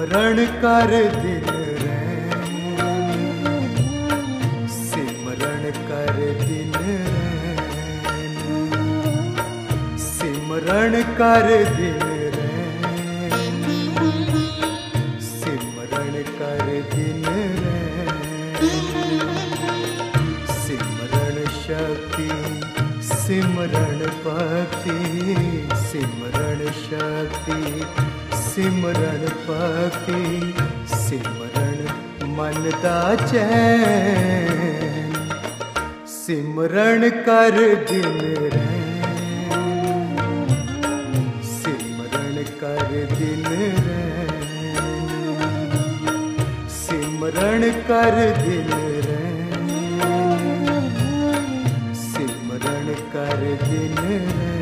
सिमरन कर दिन रैन, सिमरन कर दिन रैन, सिमरन कर दिन रैन, सिमरन कर दिन रैन, सिमरन शक्ति सिमरन भक्ति, सिमरन शक्ति सिमरन भक्ति, सिमरन मन दा चैन, सिमरन कर दिन रैन, सिमरन कर दिन रैन, सिमरन कर दिन रैन, सिमरन कर दिन रैन।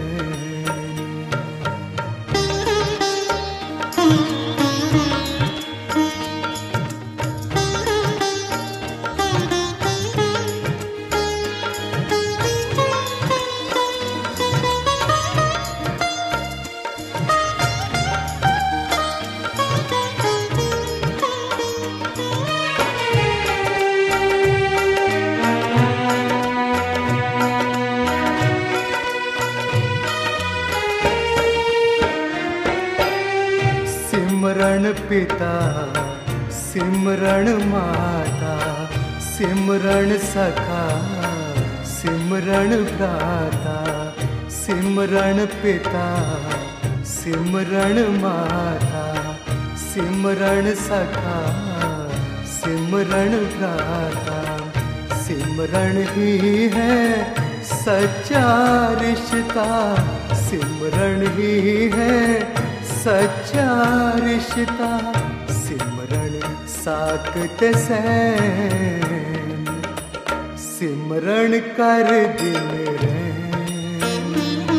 सिमरन पिता सिमरन माता, सिमरन सखा सिमरन भ्राता, सिमरन पिता सिमरन माता, सिमरन सखा सिमरन भ्राता, सिमरन ही है सच्चा रिश्ता, सिमरन ही है सच्चा रिश्ता, सिमरन साकत सैन, सिमरन कर दिन रैन,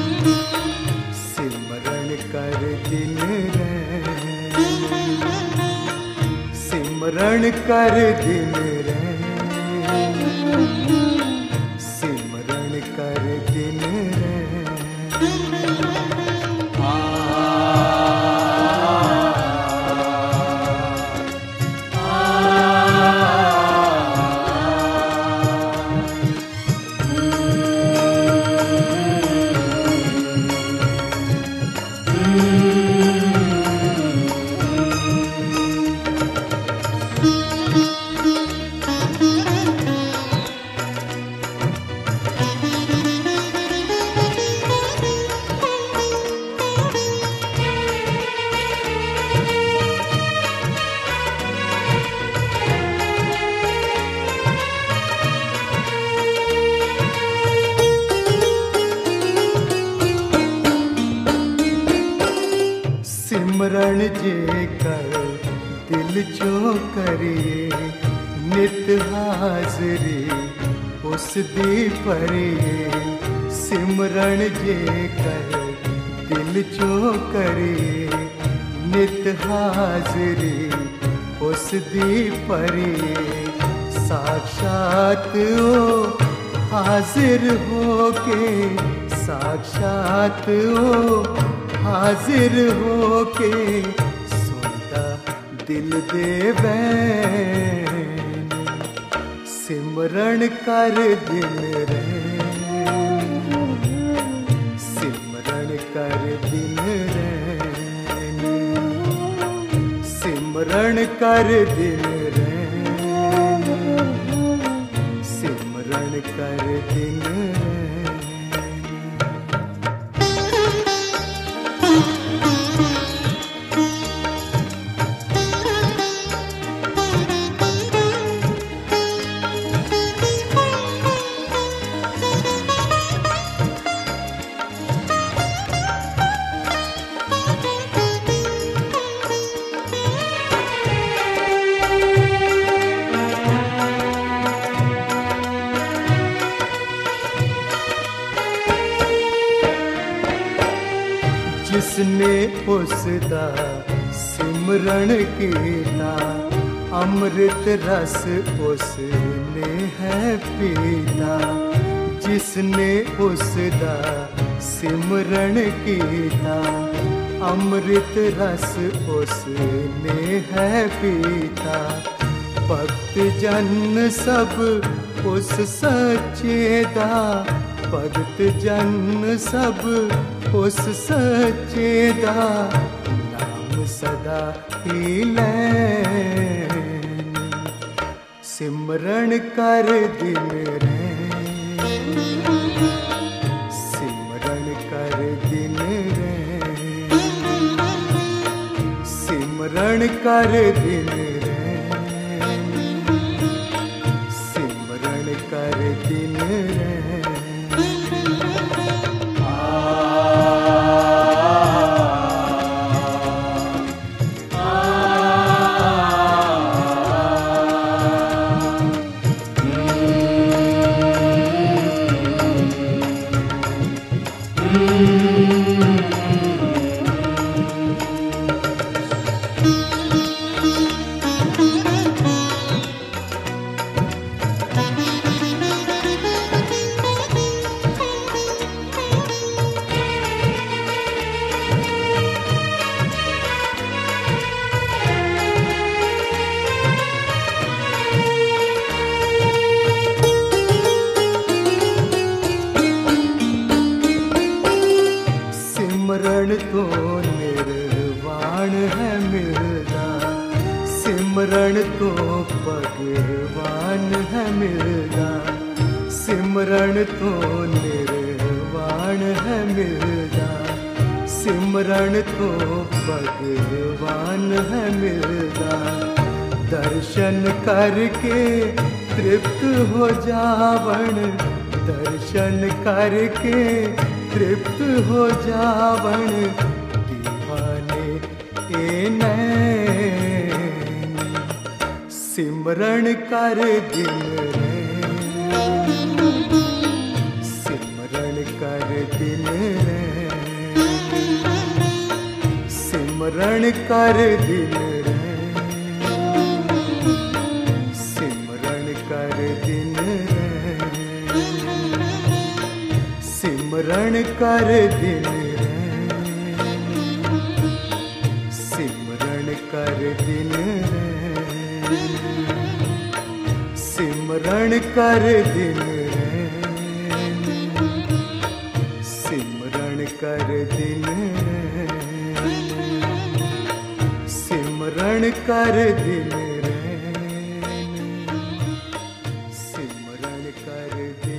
सिमरन कर दिन रैन, सिमरन कर दिन रैन, सिमरन कर दिन रैन। सिमरन जे कर दिल चो करिए, नित हाजरी उस दी भरिए, सिमरन जे कर दिल चो करिए, नित हाजरी उस दी भरिए, साक्षात ओ हाजिर होके, साक्षात ओ हाजिर होके, सुनता दिल दे बैन, सिमरन कर दिन रैन, सिमरन कर दिन रैन, सिमरन कर दिन रैन, सिमरन कर दिन रैन। जिसने उसदा सिमरन कीता, अमृत रस उसने है पीता, जिसने उसदा सिमरन कीता, अमृत रस उसने है पीता। भक्त जन सब उस सच्चे दा, भगत जन सब उस सच्चे दा नाम सदा ही लैन। सिमरन कर दिन रैन, सिमरन कर दिन रैन, सिमरन कर दिन रैन, सिमरन कर दिन रैन। सिमरन तो निर्वाण है मिलना, सिमरन तो भगवान है मिलना, सिमरन तो निर्वाण है मिलना, सिमरन तो भगवान है मिलना। दर्शन करके तृप्त हो जावण, दर्शन करके तृप्त हो जावण दीवाने ए नैन। सिमरन कर दिन रैन, सिमरन कर दिन रैन, सिमरन कर दिन रैन, सिमरन कर दिन रैन, सिमरन कर दिन रैन, सिमरन कर दिन रैन, सिमरन कर दिन रैन, सिमरन कर दिन रैन, सिमरन कर दिन रैन, सिमरन कर दिन।